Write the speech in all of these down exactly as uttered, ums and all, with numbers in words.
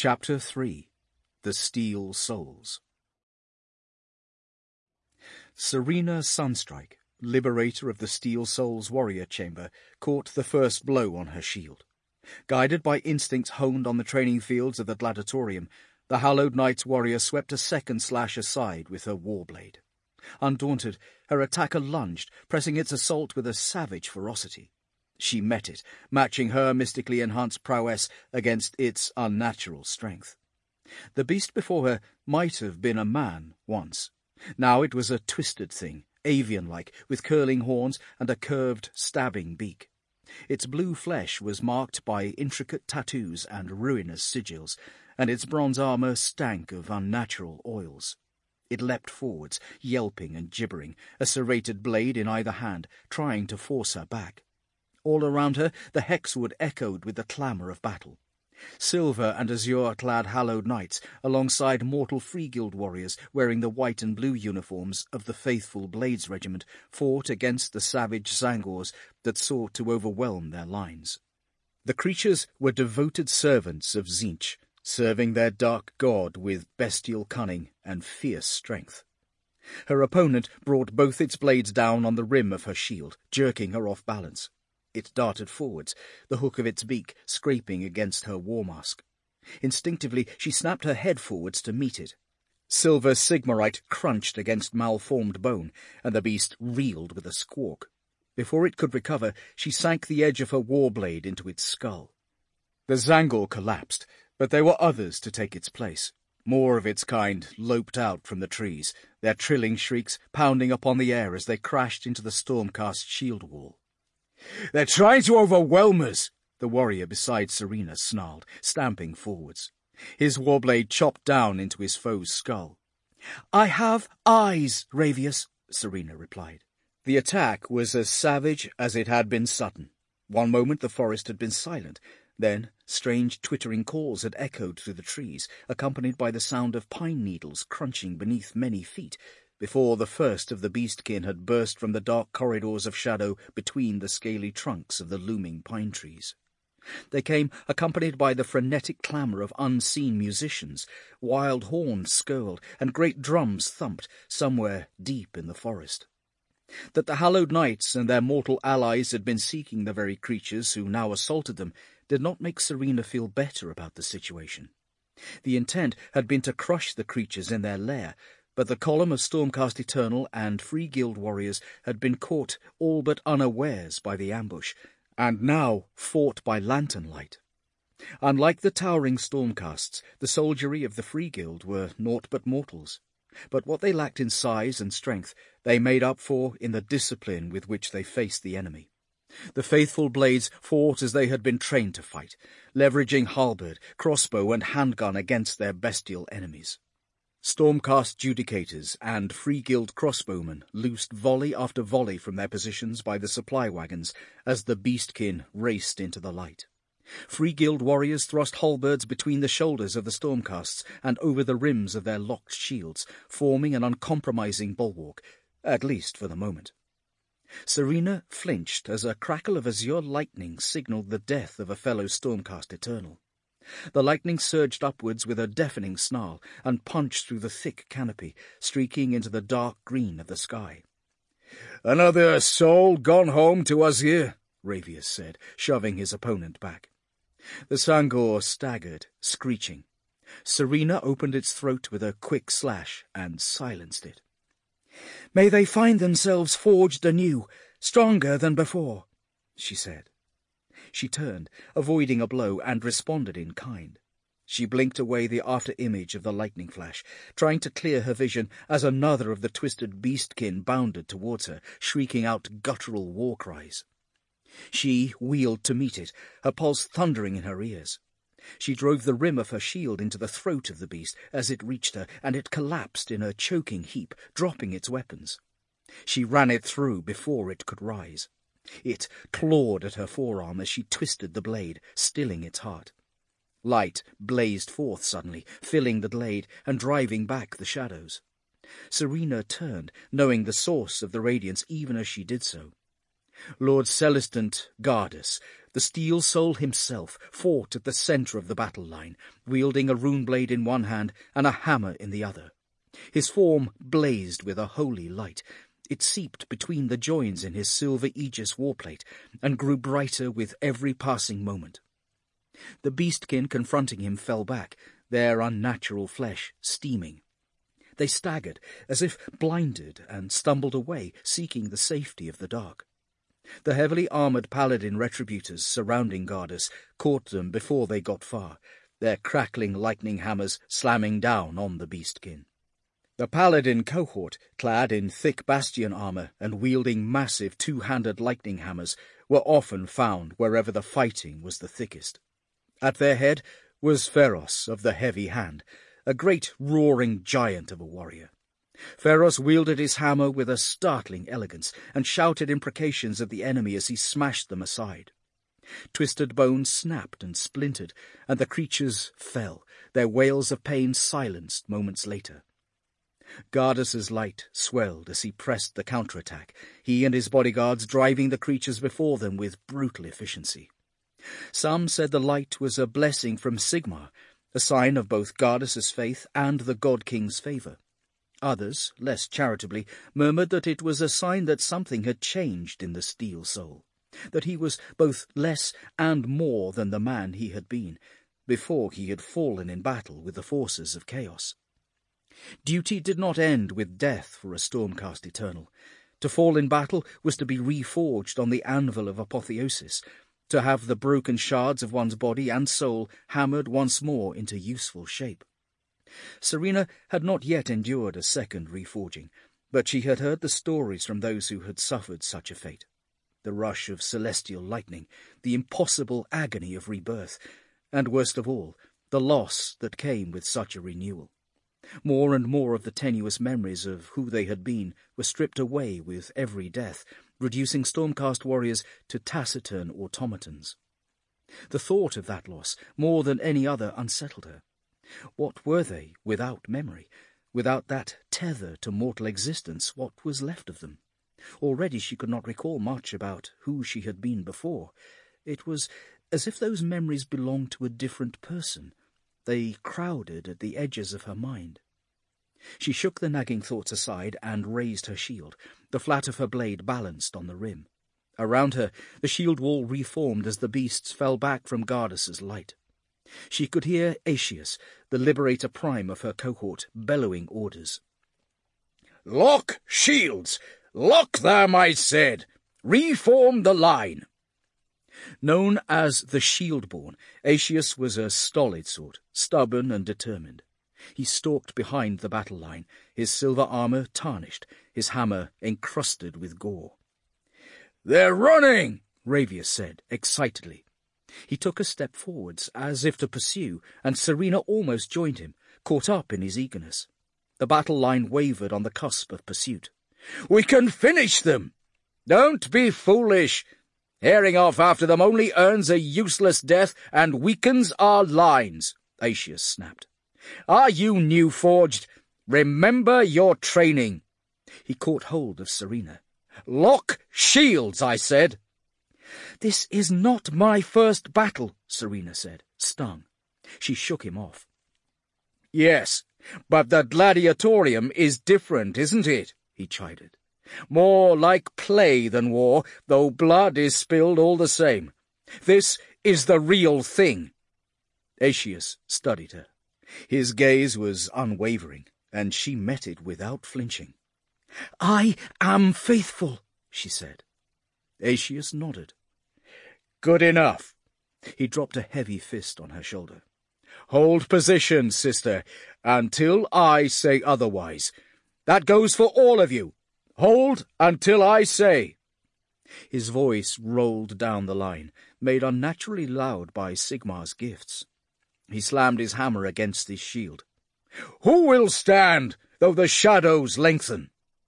Chapter three. The Steel Souls. Serena Sunstrike, liberator of the Steel Souls warrior chamber, caught the first blow on her shield. Guided by instincts honed on the training fields of the gladiatorium, the Hallowed Knight's warrior swept a second slash aside with her warblade. Undaunted, her attacker lunged, pressing its assault with a savage ferocity. She met it, matching her mystically enhanced prowess against its unnatural strength. The beast before her might have been a man once. Now it was a twisted thing, avian-like, with curling horns and a curved, stabbing beak. Its blue flesh was marked by intricate tattoos and ruinous sigils, and its bronze armour stank of unnatural oils. It leapt forwards, yelping and gibbering, a serrated blade in either hand, trying to force her back. All around her the hexwood echoed with the clamour of battle. Silver and azure-clad Hallowed Knights, alongside mortal Free Guild warriors wearing the white and blue uniforms of the Faithful Blades Regiment, fought against the savage Zangors that sought to overwhelm their lines. The creatures were devoted servants of Tzeentch, serving their dark god with bestial cunning and fierce strength. Her opponent brought both its blades down on the rim of her shield, jerking her off balance. It darted forwards, the hook of its beak scraping against her war mask. Instinctively, she snapped her head forwards to meet it. Silver Sigmarite crunched against malformed bone, and the beast reeled with a squawk. Before it could recover, she sank the edge of her warblade into its skull. The Zangor collapsed, but there were others to take its place. More of its kind loped out from the trees, their trilling shrieks pounding upon the air as they crashed into the Stormcast shield wall. "They're trying to overwhelm us," the warrior beside Serena snarled, stamping forwards. His warblade chopped down into his foe's skull. "I have eyes, Ravius," Serena replied. The attack was as savage as it had been sudden. One moment the forest had been silent. Then strange twittering calls had echoed through the trees, accompanied by the sound of pine needles crunching beneath many feet, before the first of the beastkin had burst from the dark corridors of shadow between the scaly trunks of the looming pine trees. They came accompanied by the frenetic clamour of unseen musicians. Wild horns skirled, and great drums thumped, somewhere deep in the forest. That the Hallowed Knights and their mortal allies had been seeking the very creatures who now assaulted them did not make Serena feel better about the situation. The intent had been to crush the creatures in their lair, but the column of Stormcast Eternal and Free Guild warriors had been caught all but unawares by the ambush, and now fought by lantern light. Unlike the towering Stormcasts, the soldiery of the Free Guild were naught but mortals, but what they lacked in size and strength they made up for in the discipline with which they faced the enemy. The Faithful Blades fought as they had been trained to fight, leveraging halberd, crossbow and handgun against their bestial enemies. Stormcast Judicators and Free Guild crossbowmen loosed volley after volley from their positions by the supply wagons as the beastkin raced into the light. Free Guild warriors thrust halberds between the shoulders of the Stormcasts and over the rims of their locked shields, forming an uncompromising bulwark, at least for the moment. Serena flinched as a crackle of azure lightning signalled the death of a fellow Stormcast Eternal. The lightning surged upwards with a deafening snarl and punched through the thick canopy, streaking into the dark green of the sky. "Another soul gone home to Azir," Ravius said, shoving his opponent back. The Zangor staggered, screeching. Serena opened its throat with a quick slash and silenced it. "May they find themselves forged anew, stronger than before," she said. She turned, avoiding a blow, and responded in kind. She blinked away the after-image of the lightning flash, trying to clear her vision as another of the twisted beastkin bounded towards her, shrieking out guttural war cries. She wheeled to meet it, her pulse thundering in her ears. She drove the rim of her shield into the throat of the beast as it reached her, and it collapsed in a choking heap, dropping its weapons. She ran it through before it could rise. It clawed at her forearm as she twisted the blade, stilling its heart. Light blazed forth suddenly, filling the glade and driving back the shadows. Serena turned, knowing the source of the radiance even as she did so. Lord Celestant Gardus, The Steel Soul himself fought at the centre of the battle line, wielding a rune blade in one hand and a hammer in the other. His form blazed with a holy light. It seeped between the joins in his silver aegis warplate and grew brighter with every passing moment. The beastkin confronting him fell back, their unnatural flesh steaming. They staggered, as if blinded, and stumbled away, seeking the safety of the dark. The heavily armoured paladin retributors surrounding Gardus caught them before they got far, their crackling lightning hammers slamming down on the beastkin. The paladin cohort, clad in thick bastion armour and wielding massive two-handed lightning hammers, were often found wherever the fighting was the thickest. At their head was Pharos of the Heavy Hand, a great roaring giant of a warrior. Pharos wielded his hammer with a startling elegance and shouted imprecations at the enemy as he smashed them aside. Twisted bones snapped and splintered, and the creatures fell, their wails of pain silenced moments later. Gardus's light swelled as he pressed the counterattack, he and his bodyguards driving the creatures before them with brutal efficiency. Some said the light was a blessing from Sigmar, a sign of both Gardus's faith and the God-King's favour. Others, less charitably, murmured that it was a sign that something had changed in the Steel Soul, that he was both less and more than the man he had been, before he had fallen in battle with the forces of chaos. Duty did not end with death for a Stormcast Eternal. To fall in battle was to be reforged on the anvil of apotheosis, to have the broken shards of one's body and soul hammered once more into useful shape. Serena had not yet endured a second reforging, but she had heard the stories from those who had suffered such a fate. The rush of celestial lightning, the impossible agony of rebirth, and worst of all, the loss that came with such a renewal. More and more of the tenuous memories of who they had been were stripped away with every death, reducing Stormcast warriors to taciturn automatons. The thought of that loss, more than any other, unsettled her. What were they without memory? Without that tether to mortal existence, what was left of them? Already she could not recall much about who she had been before. It was as if those memories belonged to a different person. They crowded at the edges of her mind. She shook the nagging thoughts aside and raised her shield, the flat of her blade balanced on the rim. Around her, the shield wall reformed as the beasts fell back from Gardus's light. She could hear Aetius, the Liberator Prime of her cohort, bellowing orders. "Lock shields! Lock them, I said! Reform the line!" Known as the Shieldborn, Aetius was a stolid sort, stubborn and determined. He stalked behind the battle line, his silver armour tarnished, his hammer encrusted with gore. "They're running!" Ravius said, excitedly. He took a step forwards, as if to pursue, and Serena almost joined him, caught up in his eagerness. The battle line wavered on the cusp of pursuit. "We can finish them!" "Don't be foolish! Herring off after them only earns a useless death and weakens our lines," Aetius snapped. "Are you new-forged? Remember your training." He caught hold of Serena. "Lock shields, I said." "This is not my first battle," Serena said, stung. She shook him off. "Yes, but the gladiatorium is different, isn't it?" he chided. "More like play than war, though blood is spilled all the same. This is the real thing." Aetius studied her. His gaze was unwavering, and she met it without flinching. "I am faithful," she said. Aetius nodded. "Good enough." He dropped a heavy fist on her shoulder. "Hold position, sister, until I say otherwise. That goes for all of you. Hold until I say." His voice rolled down the line, made unnaturally loud by Sigmar's gifts. He slammed his hammer against his shield. "Who will stand, though the shadows lengthen?"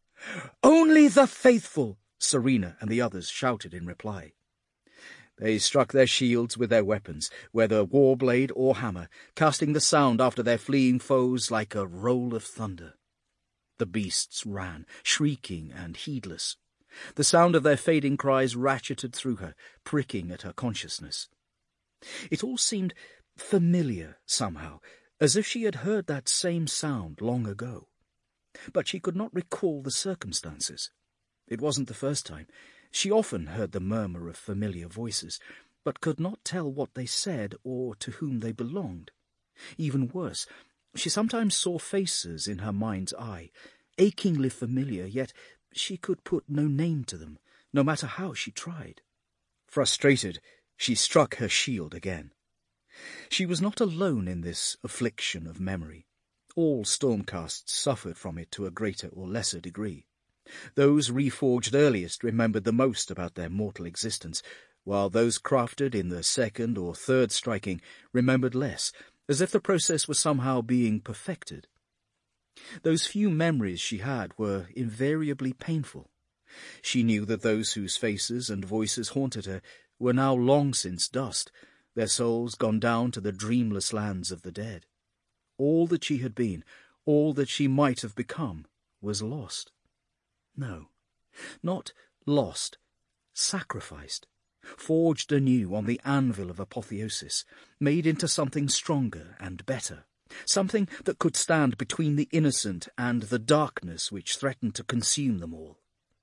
"Only the faithful," Serena and the others shouted in reply. They struck their shields with their weapons, whether war-blade or hammer, casting the sound after their fleeing foes like a roll of thunder. The beasts ran, shrieking and heedless. The sound of their fading cries ratcheted through her, pricking at her consciousness. It all seemed familiar somehow, as if she had heard that same sound long ago. But she could not recall the circumstances. It wasn't the first time. She often heard the murmur of familiar voices, but could not tell what they said or to whom they belonged. Even worse, she sometimes saw faces in her mind's eye, achingly familiar, yet she could put no name to them, no matter how she tried. Frustrated, she struck her shield again. She was not alone in this affliction of memory. All Stormcasts suffered from it to a greater or lesser degree. Those reforged earliest remembered the most about their mortal existence, while those crafted in the second or third striking remembered less, as if the process was somehow being perfected. Those few memories she had were invariably painful. She knew that those whose faces and voices haunted her were now long since dust, their souls gone down to the dreamless lands of the dead. All that she had been, all that she might have become, was lost. No, not lost, sacrificed, forged anew on the anvil of apotheosis, made into something stronger and better, something that could stand between the innocent and the darkness which threatened to consume them all.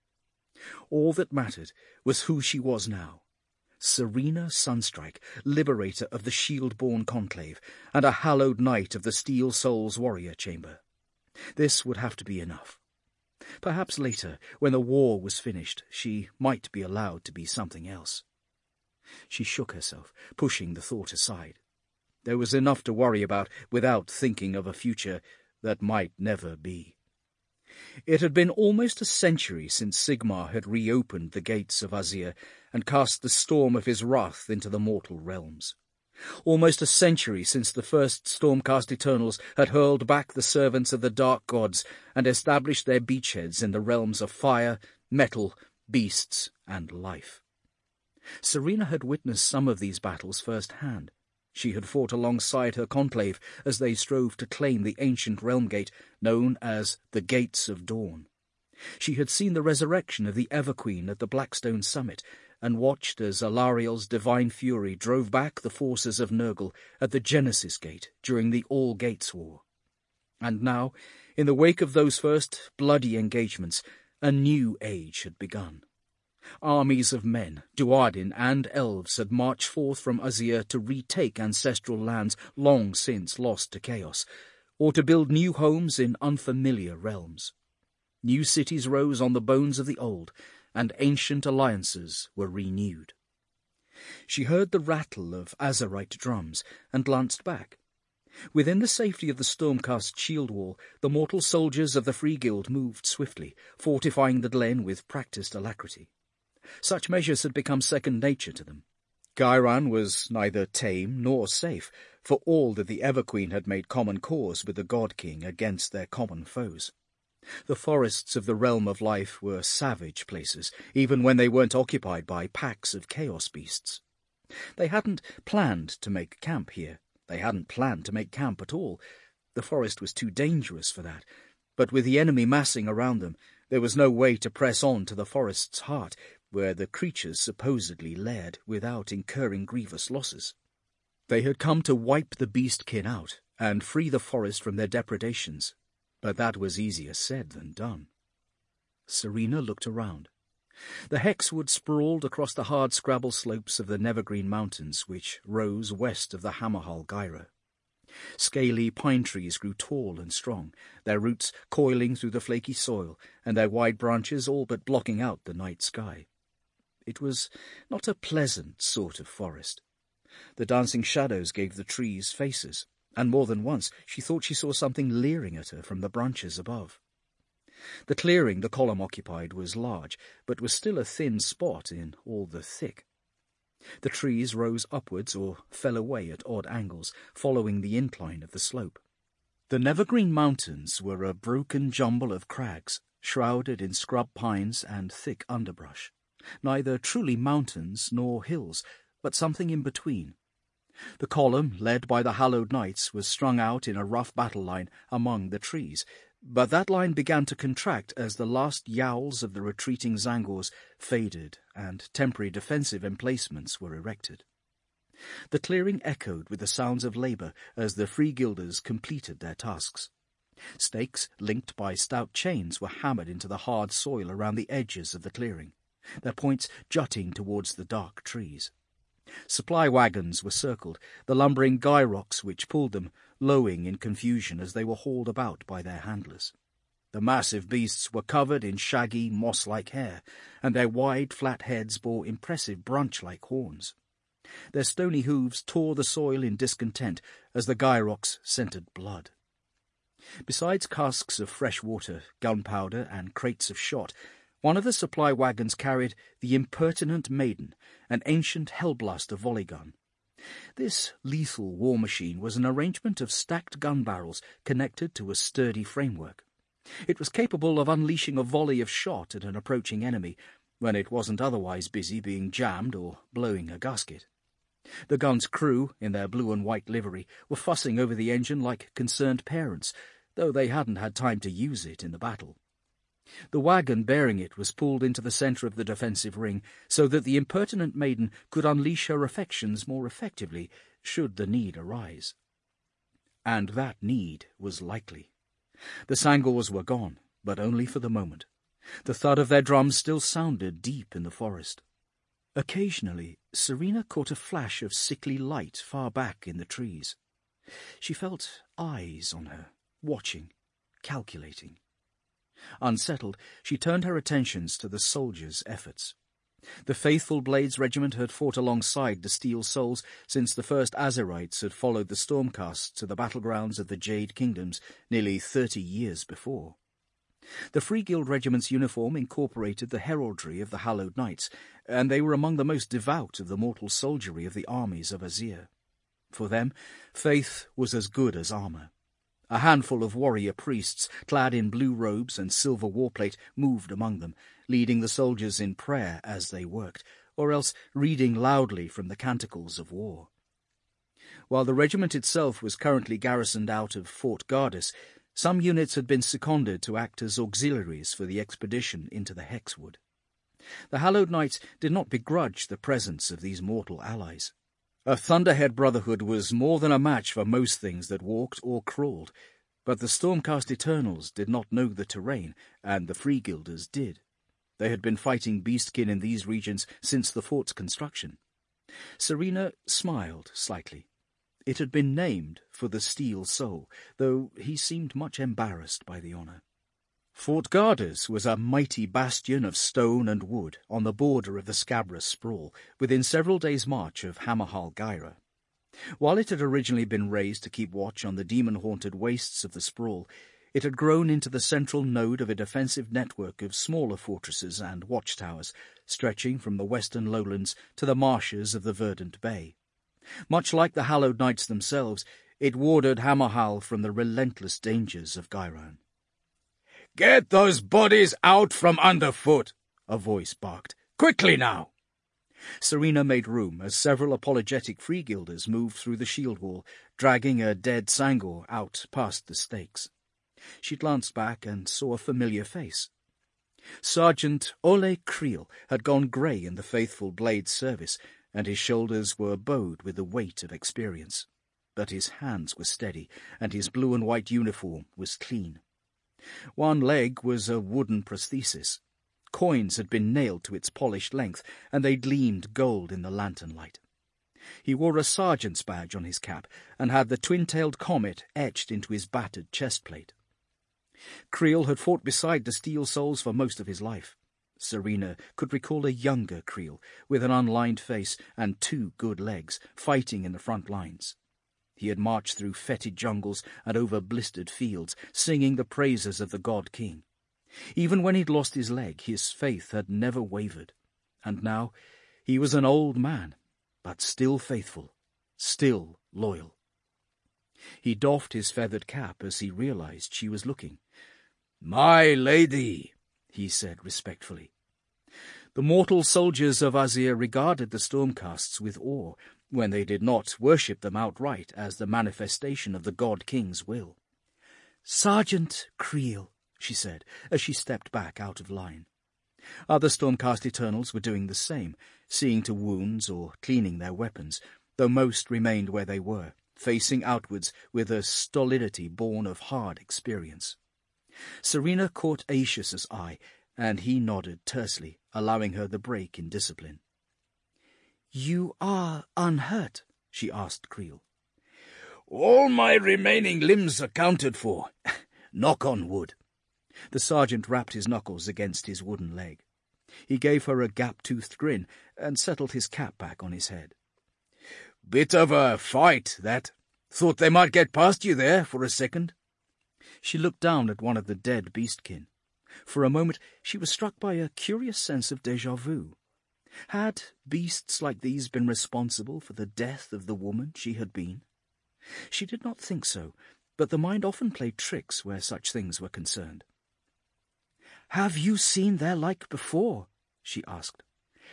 All that mattered was who she was now, Serena Sunstrike, liberator of the Shield-born Conclave, and a hallowed knight of the Steel Soul's Warrior Chamber. This would have to be enough. Perhaps later, when the war was finished, she might be allowed to be something else. She shook herself, pushing the thought aside. There was enough to worry about without thinking of a future that might never be. It had been almost a century since Sigmar had reopened the gates of Azyr and cast the storm of his wrath into the mortal realms. Almost a century since the first Stormcast Eternals had hurled back the servants of the Dark Gods and established their beachheads in the realms of fire, metal, beasts, and life. Serena had witnessed some of these battles firsthand. She had fought alongside her conclave as they strove to claim the ancient realm gate known as the Gates of Dawn. She had seen the resurrection of the Everqueen at the Blackstone summit and watched as Alariel's divine fury drove back the forces of Nurgle at the Genesis Gate during the All Gates War. And now, in the wake of those first bloody engagements, a new age had begun. Armies of men, Duardin and elves had marched forth from Azyr to retake ancestral lands long since lost to chaos, or to build new homes in unfamiliar realms. New cities rose on the bones of the old, and ancient alliances were renewed. She heard the rattle of Azerite drums and glanced back. Within the safety of the Stormcast shield wall, the mortal soldiers of the Free Guild moved swiftly, fortifying the glen with practised alacrity. Such measures had become second nature to them. Ghyran was neither tame nor safe, for all that the Everqueen had made common cause with the God-King against their common foes. The forests of the Realm of Life were savage places, even when they weren't occupied by packs of chaos beasts. They hadn't planned to make camp here. They hadn't planned to make camp at all. The forest was too dangerous for that. But with the enemy massing around them, there was no way to press on to the forest's heart, where the creatures supposedly laired without incurring grievous losses. They had come to wipe the beastkin out and free the forest from their depredations, but that was easier said than done. Serena looked around. The Hexwood sprawled across the hard-scrabble slopes of the Nevergreen Mountains, which rose west of the Hammerhal Gyra. Scaly pine trees grew tall and strong, their roots coiling through the flaky soil, and their wide branches all but blocking out the night sky. It was not a pleasant sort of forest. The dancing shadows gave the trees faces, and more than once she thought she saw something leering at her from the branches above. The clearing the column occupied was large, but was still a thin spot in all the thick. The trees rose upwards or fell away at odd angles, following the incline of the slope. The Nevergreen Mountains were a broken jumble of crags, shrouded in scrub pines and thick underbrush. Neither truly mountains nor hills, but something in between. The column, led by the Hallowed Knights, was strung out in a rough battle line among the trees, But that line began to contract as the last yowls of the retreating Zangors faded and temporary defensive emplacements were erected. The clearing echoed with the sounds of labour as the Free Guilders completed their tasks. Stakes linked by stout chains were hammered into the hard soil around the edges of the clearing, their points jutting towards the dark trees. Supply wagons were circled, the lumbering gyrocs which pulled them lowing in confusion as they were hauled about by their handlers. The massive beasts were covered in shaggy, moss-like hair, and their wide, flat heads bore impressive branch-like horns. Their stony hooves tore the soil in discontent as the gyrocs scented blood. Besides casks of fresh water, gunpowder, and crates of shot, one of the supply wagons carried the Impertinent Maiden, an ancient Hellblaster volley gun. This lethal war machine was an arrangement of stacked gun barrels connected to a sturdy framework. It was capable of unleashing a volley of shot at an approaching enemy when it wasn't otherwise busy being jammed or blowing a gasket. The gun's crew, in their blue and white livery, were fussing over the engine like concerned parents, though they hadn't had time to use it in the battle. The wagon bearing it was pulled into the centre of the defensive ring so that the Impertinent Maiden could unleash her affections more effectively should the need arise. And that need was likely. The Zangors were gone, but only for the moment. The thud of their drums still sounded deep in the forest. Occasionally, Serena caught a flash of sickly light far back in the trees. She felt eyes on her, watching, calculating. Unsettled, she turned her attentions to the soldiers' efforts. The faithful Blades Regiment had fought alongside the Steel Souls since the first Azerites had followed the Stormcast to the battlegrounds of the Jade Kingdoms nearly thirty years before. The Free Guild Regiment's uniform incorporated the heraldry of the Hallowed Knights, and they were among the most devout of the mortal soldiery of the armies of Azyr. For them, faith was as good as armour. A handful of warrior priests, clad in blue robes and silver warplate, moved among them, leading the soldiers in prayer as they worked, or else reading loudly from the canticles of war. While the regiment itself was currently garrisoned out of Fort Gardus, some units had been seconded to act as auxiliaries for the expedition into the Hexwood. The Hallowed Knights did not begrudge the presence of these mortal allies. A Thunderhead Brotherhood was more than a match for most things that walked or crawled, but the Stormcast Eternals did not know the terrain, and the Free Guilders did. They had been fighting beastkin in these regions since the fort's construction. Serena smiled slightly. It had been named for the Steel Soul, though he seemed much embarrassed by the honour. Fort Gardus was a mighty bastion of stone and wood on the border of the Scabrous Sprawl, within several days' march of Hammerhal Gyra. While it had originally been raised to keep watch on the demon-haunted wastes of the Sprawl, it had grown into the central node of a defensive network of smaller fortresses and watchtowers, stretching from the western lowlands to the marshes of the Verdant Bay. Much like the Hallowed Knights themselves, it warded Hammerhal from the relentless dangers of Ghyran. "Get those bodies out from underfoot!" a voice barked. "Quickly now!" Serena made room as several apologetic Free Guilders moved through the shield wall, dragging a dead Zangor out past the stakes. She glanced back and saw a familiar face. Sergeant Ole Creel had gone grey in the faithful Blade's service, and his shoulders were bowed with the weight of experience. But his hands were steady, and his blue and white uniform was clean. One leg was a wooden prosthesis. Coins had been nailed to its polished length, and they gleamed gold in the lantern light. He wore a sergeant's badge on his cap, and had the twin-tailed comet etched into his battered chestplate. Creel had fought beside the Steel Souls for most of his life. Serena could recall a younger Creel, with an unlined face and two good legs, fighting in the front lines. He had marched through fetid jungles and over blistered fields, singing the praises of the God King. Even when he'd lost his leg, his faith had never wavered. And now he was an old man, but still faithful, still loyal. He doffed his feathered cap as he realized she was looking. "My lady," he said respectfully. The mortal soldiers of Azyr regarded the Stormcasts with awe, when they did not worship them outright as the manifestation of the God King's will. "Sergeant Creel," she said, as she stepped back out of line. Other Stormcast Eternals were doing the same, seeing to wounds or cleaning their weapons, though most remained where they were, facing outwards with a stolidity born of hard experience. Serena caught Aetius's eye, and he nodded tersely, allowing her the break in discipline. "You are unhurt?" she asked Creel. "All my remaining limbs accounted for. Knock on wood." The sergeant rapped his knuckles against his wooden leg. He gave her a gap-toothed grin and settled his cap back on his head. "Bit of a fight, that. Thought they might get past you there for a second." She looked down at one of the dead beastkin. For a moment she was struck by a curious sense of déjà vu. Had beasts like these been responsible for the death of the woman she had been? She did not think so, but the mind often played tricks where such things were concerned. "Have you seen their like before?" she asked.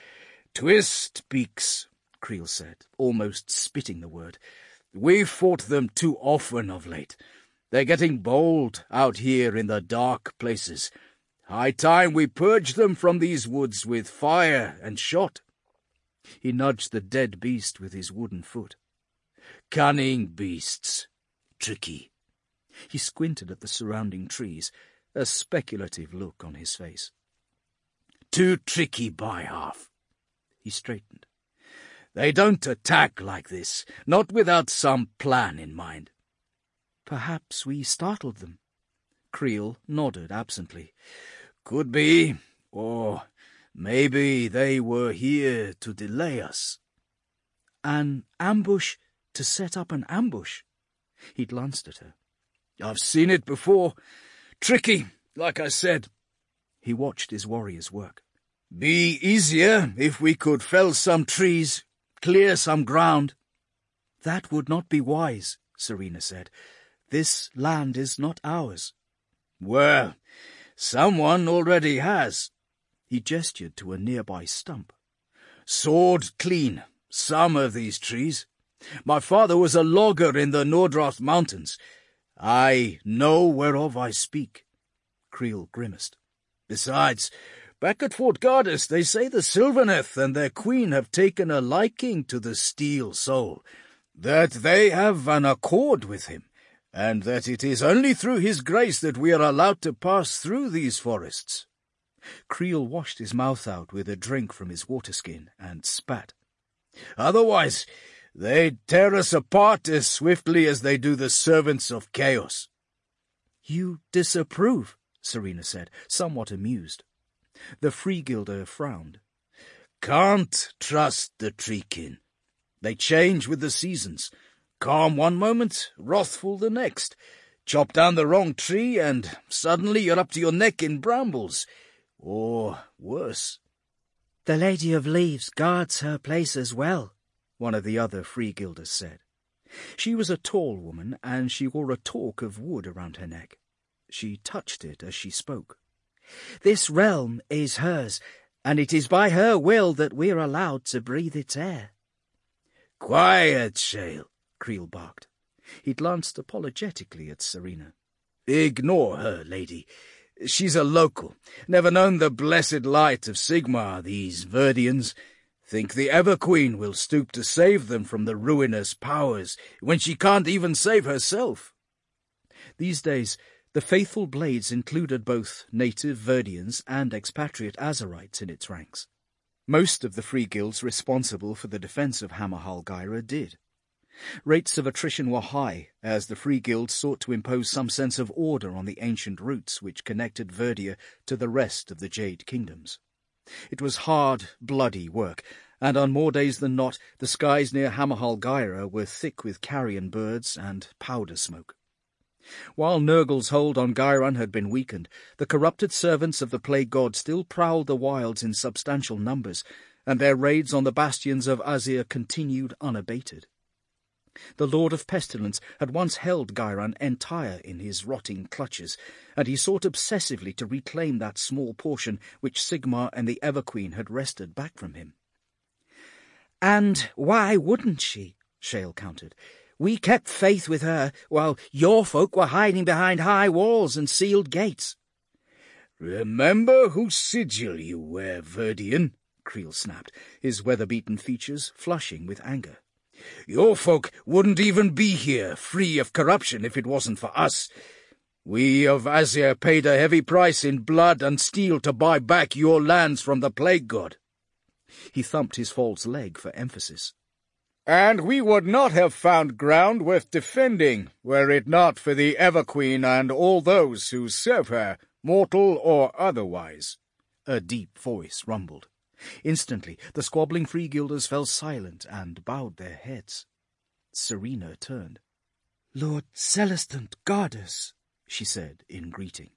"Twist beaks," Creel said, almost spitting the word. "We've fought them too often of late. They're getting bold out here in the dark places. High time we purge them from these woods with fire and shot." He nudged the dead beast with his wooden foot. "Cunning beasts. Tricky." He squinted at the surrounding trees, a speculative look on his face. "Too tricky by half." He straightened. "They don't attack like this, not without some plan in mind." "Perhaps we startled them." Creel nodded absently. "Could be, or maybe they were here to delay us." "An ambush to set up an ambush?" He glanced at her. "I've seen it before. Tricky, like I said." He watched his warriors work. "Be easier if we could fell some trees, clear some ground." "That would not be wise," Serena said. "This land is not ours." "Well, someone already has." He gestured to a nearby stump. "Sword clean, some of these trees. My father was a logger in the Nordroth Mountains. I know whereof I speak." Creel grimaced. "Besides, back at Fort Gardus they say the Sylvaneth and their queen have taken a liking to the Steel Soul, that they have an accord with him, and that it is only through his grace that we are allowed to pass through these forests." Creel washed his mouth out with a drink from his waterskin and spat. "Otherwise, they'd tear us apart as swiftly as they do the servants of chaos." "You disapprove," Serena said, somewhat amused. The Freegilder frowned. "Can't trust the treekin. They change with the seasons. Calm one moment, wrathful the next. Chop down the wrong tree, and suddenly you're up to your neck in brambles. Or worse." "The Lady of Leaves guards her place as well," one of the other Freegilders said. She was a tall woman, and she wore a torque of wood around her neck. She touched it as she spoke. "This realm is hers, and it is by her will that we're allowed to breathe its air." "Quiet, Shale," Creel barked. He glanced apologetically at Serena. "Ignore her, lady. She's a local. Never known the blessed light of Sigmar, these Verdians. Think the Everqueen will stoop to save them from the ruinous powers, when she can't even save herself?" These days, the faithful Blades included both native Verdians and expatriate Azerites in its ranks. Most of the free guilds responsible for the defence of Hammerhal Gyra did. Rates of attrition were high, as the free guilds sought to impose some sense of order on the ancient routes which connected Verdia to the rest of the Jade Kingdoms. It was hard, bloody work, and on more days than not the skies near Hammerhal Gyra were thick with carrion birds and powder smoke. While Nurgle's hold on Gyran had been weakened, the corrupted servants of the Plague God still prowled the wilds in substantial numbers, and their raids on the bastions of Azir continued unabated. The Lord of Pestilence had once held Gyran entire in his rotting clutches, and he sought obsessively to reclaim that small portion which Sigmar and the Everqueen had wrested back from him. "And why wouldn't she?" Shale countered. We kept faith with her, while your folk were hiding behind high walls and sealed gates. Remember whose sigil you wear, Verdian, Creel snapped, his weather-beaten features flushing with anger. Your folk wouldn't even be here, free of corruption, if it wasn't for us. We of Azir paid a heavy price in blood and steel to buy back your lands from the Plague God. He thumped his false leg for emphasis. And we would not have found ground worth defending, were it not for the Everqueen and all those who serve her, mortal or otherwise. A deep voice rumbled. Instantly, the squabbling Freeguilders fell silent and bowed their heads. Serena turned. "Lord Celestant Gardus," she said in greeting.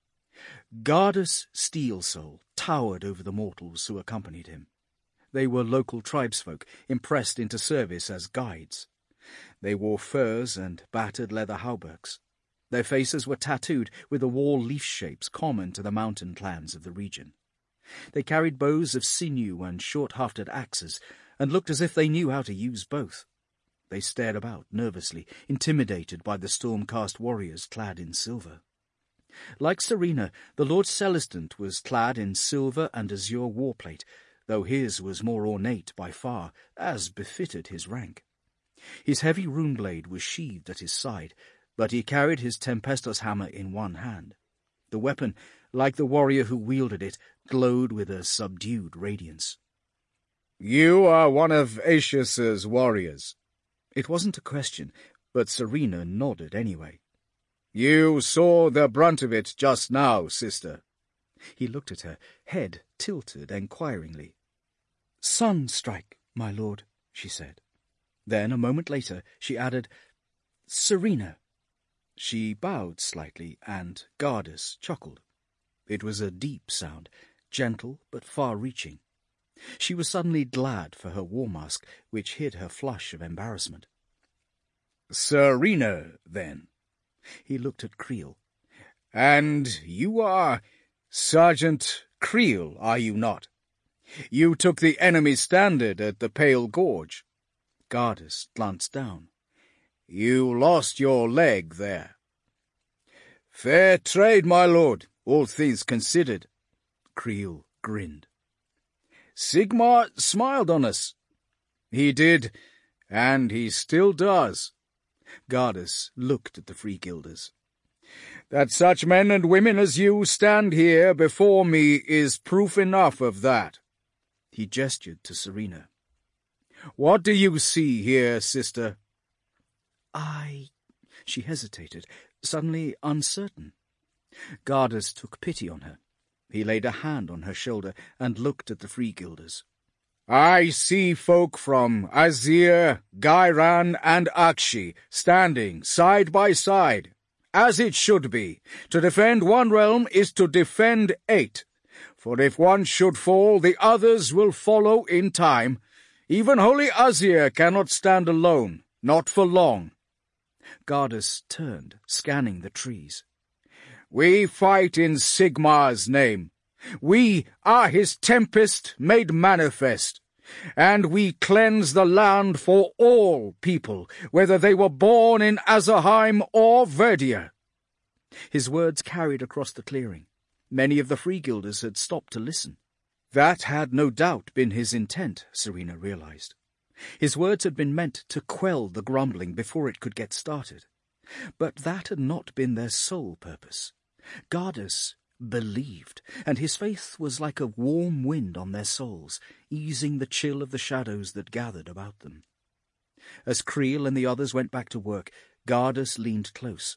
Gardus Steelsoul towered over the mortals who accompanied him. They were local tribesfolk, impressed into service as guides. They wore furs and battered leather hauberks. Their faces were tattooed with the wall leaf shapes common to the mountain clans of the region. They carried bows of sinew and short-hafted axes, and looked as if they knew how to use both. They stared about nervously, intimidated by the storm-cast warriors clad in silver. Like Serena, the Lord Celestant was clad in silver and azure warplate, though his was more ornate by far, as befitted his rank. His heavy rune-blade was sheathed at his side, but he carried his Tempestos hammer in one hand. The weapon, like the warrior who wielded it, glowed with a subdued radiance. "You are one of Aetius's warriors." It wasn't a question, but Serena nodded anyway. "You saw the brunt of it just now, sister." He looked at her, head tilted enquiringly. "Sunstrike, my lord," she said. Then, a moment later, she added, "Serena." She bowed slightly, and Gardus chuckled. It was a deep sound, gentle but far-reaching. She was suddenly glad for her war mask, which hid her flush of embarrassment. "Serena, then." He looked at Creel. "And you are Sergeant Creel, are you not? You took the enemy's standard at the Pale Gorge." Gardus glanced down. "You lost your leg there." "Fair trade, my lord, all things considered." Creel grinned. "Sigmar smiled on us." "He did, and he still does." Gardus looked at the Freeguilders. "That such men and women as you stand here before me is proof enough of that." He gestured to Serena. "What do you see here, sister?" I... She hesitated, suddenly uncertain. Gardus took pity on her. He laid a hand on her shoulder and looked at the Freeguilders. "I see folk from Azir, Gairan, and Akshi standing side by side, as it should be. To defend one realm is to defend eight, for if one should fall, the others will follow in time. Even Holy Azir cannot stand alone, not for long." Gardus turned, scanning the trees. "We fight in Sigmar's name. We are his tempest made manifest, and we cleanse the land for all people, whether they were born in Azerheim or Verdia." His words carried across the clearing. Many of the Freeguilders had stopped to listen. That had no doubt been his intent, Serena realized. His words had been meant to quell the grumbling before it could get started. But that had not been their sole purpose. Gardus believed, and his faith was like a warm wind on their souls, easing the chill of the shadows that gathered about them. As Creel and the others went back to work, Gardus leaned close.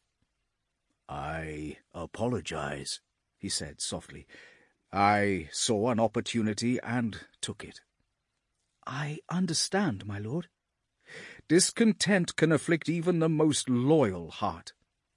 "I apologize," he said softly. "I saw an opportunity and took it." "I understand, my lord." "Discontent can afflict even the most loyal heart."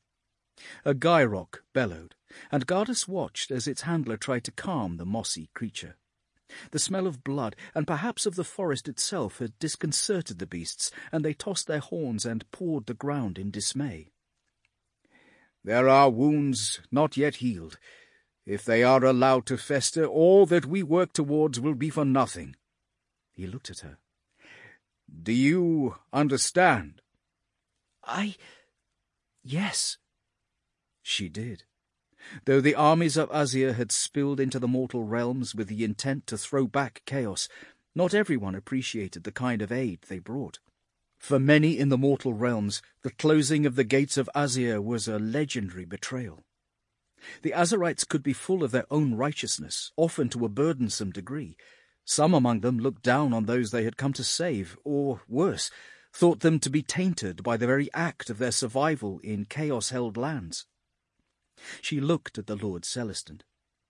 A Gyrock bellowed, and Gardus watched as its handler tried to calm the mossy creature. The smell of blood, and perhaps of the forest itself, had disconcerted the beasts, and they tossed their horns and pawed the ground in dismay. "There are wounds not yet healed. If they are allowed to fester, all that we work towards will be for nothing." He looked at her. "Do you understand?" I... yes. She did. Though the armies of Azir had spilled into the mortal realms with the intent to throw back chaos, not everyone appreciated the kind of aid they brought. For many in the mortal realms, the closing of the gates of Azir was a legendary betrayal. The Azirites could be full of their own righteousness, often to a burdensome degree. Some among them looked down on those they had come to save, or, worse, thought them to be tainted by the very act of their survival in chaos-held lands. She looked at the Lord Celestant.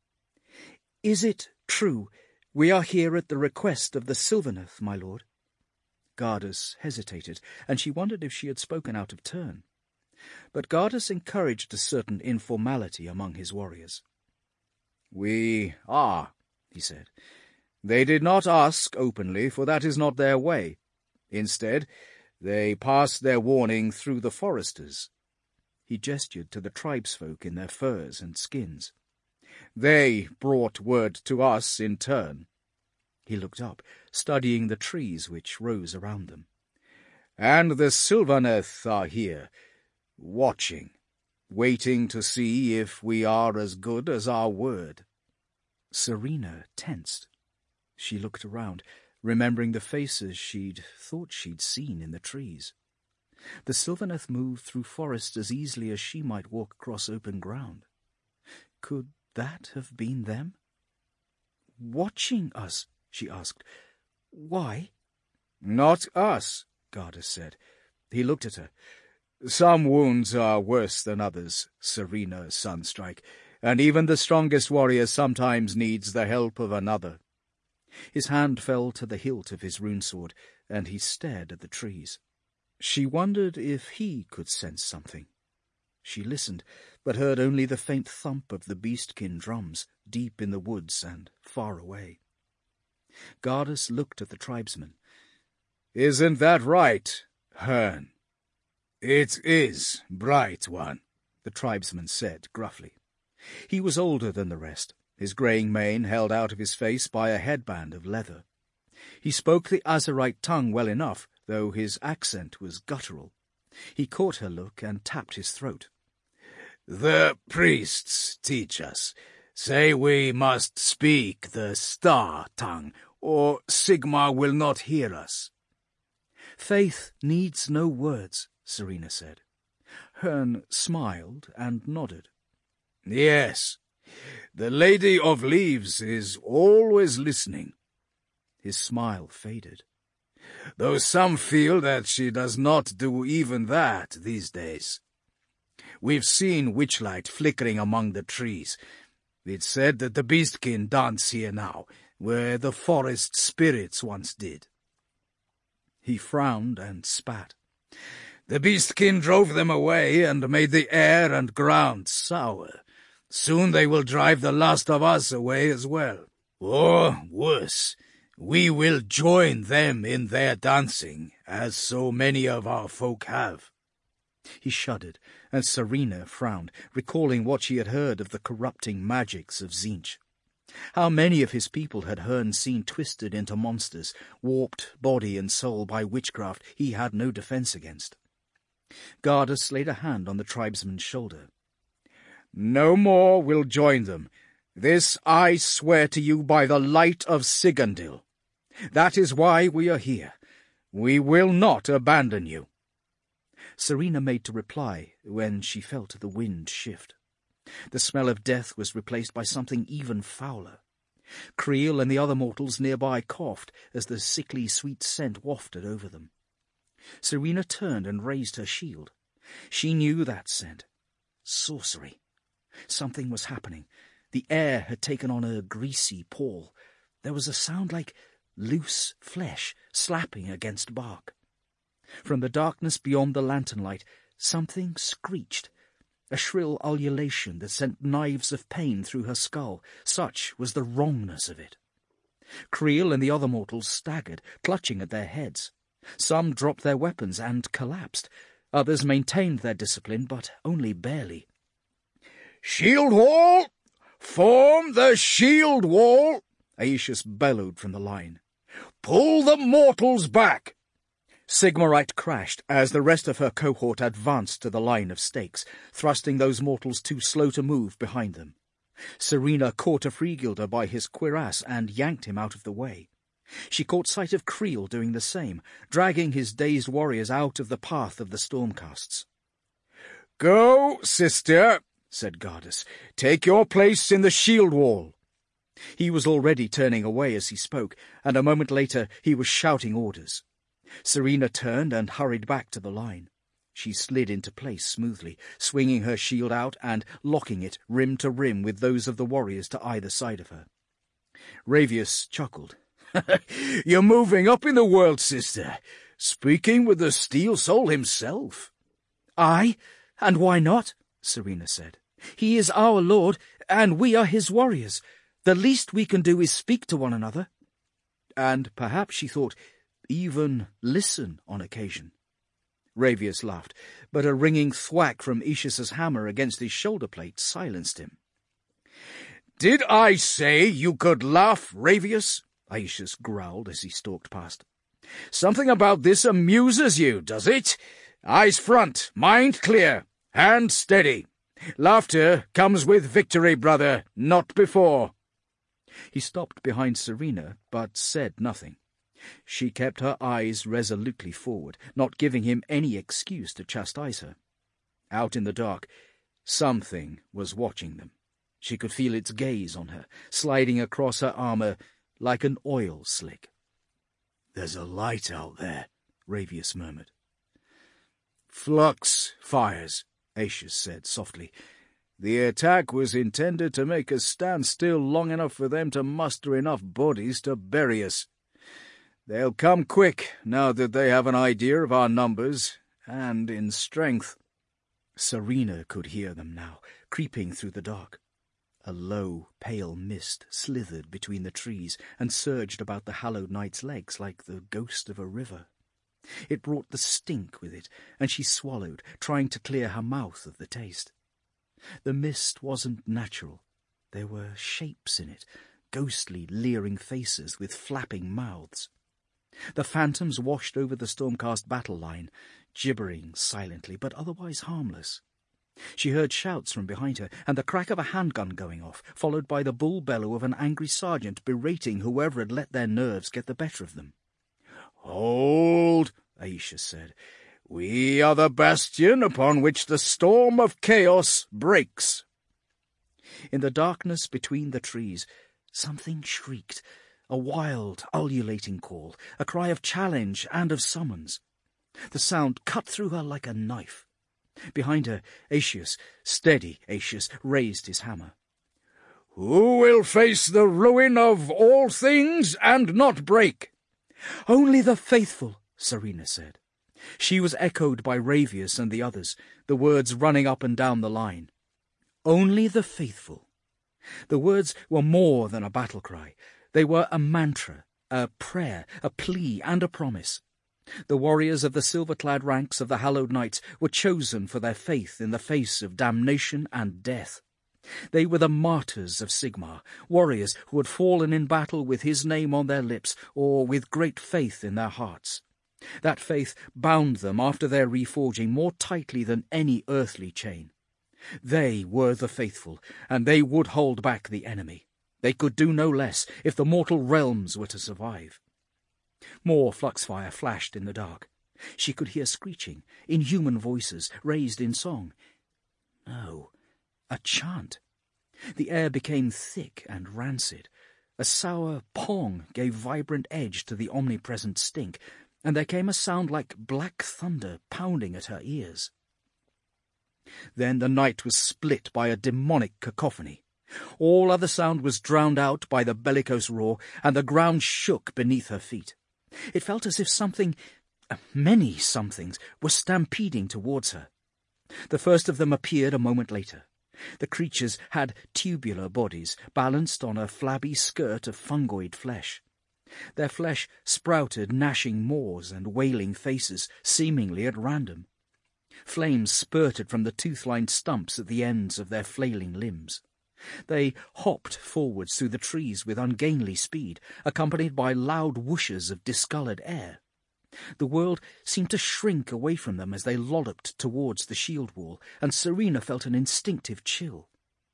"Is it true we are here at the request of the Sylvaneth, my lord?" Gardas hesitated, and she wondered if she had spoken out of turn. But Gardas encouraged a certain informality among his warriors. "We are," he said. "They did not ask openly, for that is not their way. Instead, they passed their warning through the foresters." He gestured to the tribesfolk in their furs and skins. "They brought word to us in turn." He looked up, studying the trees which rose around them. "And the Sylvaneth are here, watching, waiting to see if we are as good as our word." Serena tensed. She looked around, remembering the faces she'd thought she'd seen in the trees. The Sylvaneth moved through forest as easily as she might walk across open ground. Could that have been them? "Watching us?" she asked. "Why?" "Not us," Gardas said. He looked at her. "Some wounds are worse than others, Serena Sunstrike, and even the strongest warrior sometimes needs the help of another." His hand fell to the hilt of his rune sword, and he stared at the trees. She wondered if he could sense something. She listened, but heard only the faint thump of the beastkin drums, deep in the woods and far away. Gardas looked at the tribesman. "Isn't that right, Herne?" "It is, Bright One," the tribesman said gruffly. He was older than the rest, his greying mane held out of his face by a headband of leather. He spoke the Azerite tongue well enough, though his accent was guttural. He caught her look and tapped his throat. "The priests teach us. Say we must speak the star tongue, or Sigmar will not hear us." "Faith needs no words," Serena said. Herne smiled and nodded. "Yes, the Lady of Leaves is always listening." His smile faded. "Though some feel that she does not do even that these days. We've seen witchlight flickering among the trees. It's said that the beastkin dance here now, where the forest spirits once did." He frowned and spat. "The beastkin drove them away and made the air and ground sour. Soon they will drive the last of us away as well. Or, worse, we will join them in their dancing, as so many of our folk have." He shuddered, and Serena frowned, recalling what she had heard of the corrupting magics of Tzeentch. How many of his people had Herne seen twisted into monsters, warped body and soul by witchcraft he had no defence against. Gardas laid a hand on the tribesman's shoulder. "No more will join them. This I swear to you by the light of Sigandil. That is why we are here. We will not abandon you." Serena made to reply when she felt the wind shift. The smell of death was replaced by something even fouler. Creel and the other mortals nearby coughed as the sickly sweet scent wafted over them. Serena turned and raised her shield. She knew that scent. Sorcery. Something was happening. The air had taken on a greasy pall. There was a sound like loose flesh slapping against bark. From the darkness beyond the lantern light, something screeched, a shrill ululation that sent knives of pain through her skull. Such was the wrongness of it. Creel and the other mortals staggered, clutching at their heads. Some dropped their weapons and collapsed. Others maintained their discipline, but only barely. "Shield wall! Form the shield wall!" Aetius bellowed from the line. "Pull the mortals back! Sigmarite crashed as the rest of her cohort advanced to the line of stakes, thrusting those mortals too slow to move behind them. Serena caught a Freegilder by his cuirass and yanked him out of the way. She caught sight of Creel doing the same, dragging his dazed warriors out of the path of the Stormcasts. "Go, sister," said Gardus. "Take your place in the shield wall." He was already turning away as he spoke, and a moment later he was shouting orders. Serena turned and hurried back to the line. She slid into place smoothly, swinging her shield out and locking it rim to rim with those of the warriors to either side of her. Ravius chuckled. "You're moving up in the world, sister. Speaking with the Steel Soul himself." "Aye, and why not?" Serena said. "He is our lord, and we are his warriors. The least we can do is speak to one another." And perhaps, she thought, even listen on occasion. Ravius laughed, but a ringing thwack from Aetius's hammer against his shoulder-plate silenced him. "Did I say you could laugh, Ravius?" Aetius growled as he stalked past. "Something about this amuses you, does it? Eyes front, mind clear, hand steady. Laughter comes with victory, brother, not before." He stopped behind Serena, but said nothing. She kept her eyes resolutely forward, not giving him any excuse to chastise her. Out in the dark, something was watching them. She could feel its gaze on her, sliding across her armour like an oil slick. "There's a light out there," Ravius murmured. "Flux fires," Aetius said softly. "The attack was intended to make us stand still long enough for them to muster enough bodies to bury us. They'll come quick, now that they have an idea of our numbers, and in strength." Serena could hear them now, creeping through the dark. A low, pale mist slithered between the trees and surged about the hallowed knight's legs like the ghost of a river. It brought the stink with it, and she swallowed, trying to clear her mouth of the taste. The mist wasn't natural. There were shapes in it, ghostly, leering faces with flapping mouths. The phantoms washed over the Stormcast battle line, gibbering silently, but otherwise harmless. She heard shouts from behind her, and the crack of a handgun going off, followed by the bull bellow of an angry sergeant berating whoever had let their nerves get the better of them. "Hold," Aetius said. "We are the bastion upon which the storm of chaos breaks." In the darkness between the trees, something shrieked, a wild, ululating call, a cry of challenge and of summons. The sound cut through her like a knife. Behind her, Aetius, steady Aetius, raised his hammer. "Who will face the ruin of all things and not break?" "Only the faithful," Serena said. She was echoed by Ravius and the others, the words running up and down the line. "Only the faithful." The words were more than a battle cry. They were a mantra, a prayer, a plea, and a promise. The warriors of the silver-clad ranks of the hallowed knights were chosen for their faith in the face of damnation and death. They were the martyrs of Sigmar, warriors who had fallen in battle with his name on their lips or with great faith in their hearts. That faith bound them after their reforging more tightly than any earthly chain. They were the faithful, and they would hold back the enemy. They could do no less if the mortal realms were to survive. More fluxfire flashed in the dark. She could hear screeching, inhuman voices raised in song. No, a chant. The air became thick and rancid. A sour pong gave vibrant edge to the omnipresent stink, and there came a sound like black thunder pounding at her ears. Then the night was split by a demonic cacophony. All other sound was drowned out by the bellicose roar, and the ground shook beneath her feet. It felt as if something, many somethings, were stampeding towards her. The first of them appeared a moment later. The creatures had tubular bodies, balanced on a flabby skirt of fungoid flesh. Their flesh sprouted gnashing maws and wailing faces, seemingly at random. Flames spurted from the tooth-lined stumps at the ends of their flailing limbs. They hopped forwards through the trees with ungainly speed, accompanied by loud whooshes of discoloured air. The world seemed to shrink away from them as they lolloped towards the shield wall, and Serena felt an instinctive chill.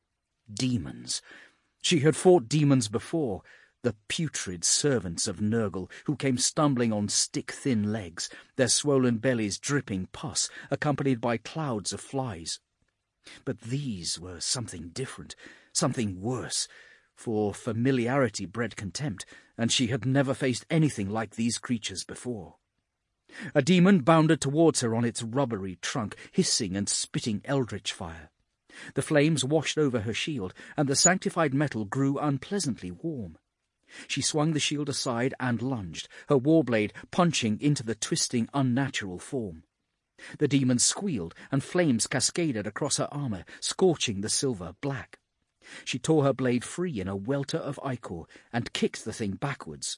Demons. She had fought demons before, the putrid servants of Nurgle, who came stumbling on stick-thin legs, their swollen bellies dripping pus, accompanied by clouds of flies. But these were something different, something worse, for familiarity bred contempt, and she had never faced anything like these creatures before. A demon bounded towards her on its rubbery trunk, hissing and spitting eldritch fire. The flames washed over her shield, and the sanctified metal grew unpleasantly warm. She swung the shield aside and lunged, her warblade punching into the twisting, unnatural form. The demon squealed, and flames cascaded across her armour, scorching the silver black. She tore her blade free in a welter of ichor, and kicked the thing backwards.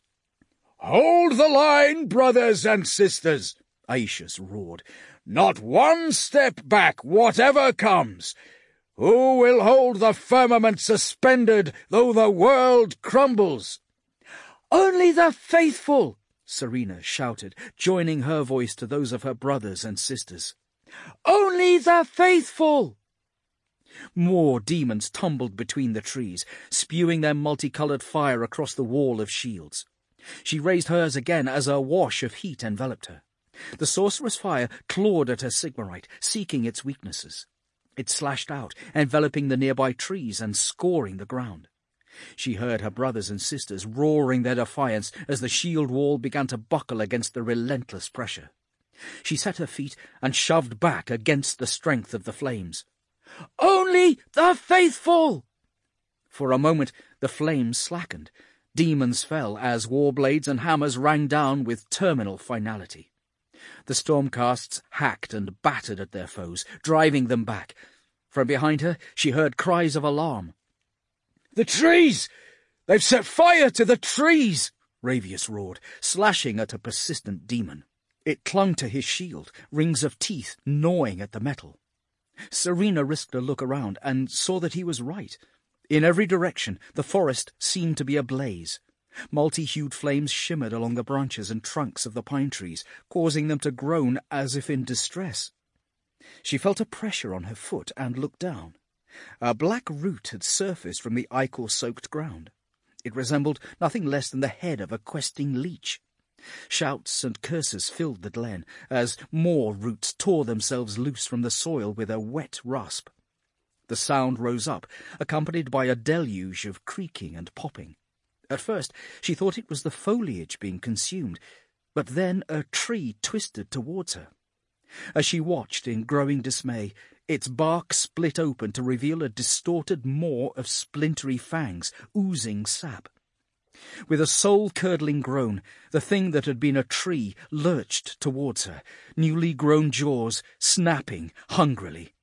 "Hold the line, brothers and sisters!" Aetius roared. "Not one step back, whatever comes! Who will hold the firmament suspended, though the world crumbles?" "Only the faithful!" Serena shouted, joining her voice to those of her brothers and sisters. "Only the faithful!" More demons tumbled between the trees, spewing their multicoloured fire across the wall of shields. She raised hers again as a wash of heat enveloped her. The sorcerer's fire clawed at her Sigmarite, seeking its weaknesses. It slashed out, enveloping the nearby trees and scoring the ground. She heard her brothers and sisters roaring their defiance as the shield wall began to buckle against the relentless pressure. She set her feet and shoved back against the strength of the flames. "Only the faithful!" For a moment the flames slackened. Demons fell as warblades and hammers rang down with terminal finality. The stormcasts hacked and battered at their foes, driving them back. From behind her she heard cries of alarm. "The trees! They've set fire to the trees!" Ravius roared, slashing at a persistent demon. It clung to his shield, rings of teeth gnawing at the metal. Serena risked a look around and saw that he was right. In every direction the forest seemed to be ablaze. Multi-hued flames shimmered along the branches and trunks of the pine trees, causing them to groan as if in distress. She felt a pressure on her foot and looked down. A black root had surfaced from the ichor-soaked ground. It resembled nothing less than the head of a questing leech. Shouts and curses filled the glen, as more roots tore themselves loose from the soil with a wet rasp. The sound rose up, accompanied by a deluge of creaking and popping. At first she thought it was the foliage being consumed, but then a tree twisted towards her. As she watched in growing dismay, its bark split open to reveal a distorted maw of splintery fangs, oozing sap. With a soul-curdling groan, the thing that had been a tree lurched towards her, newly grown jaws snapping hungrily.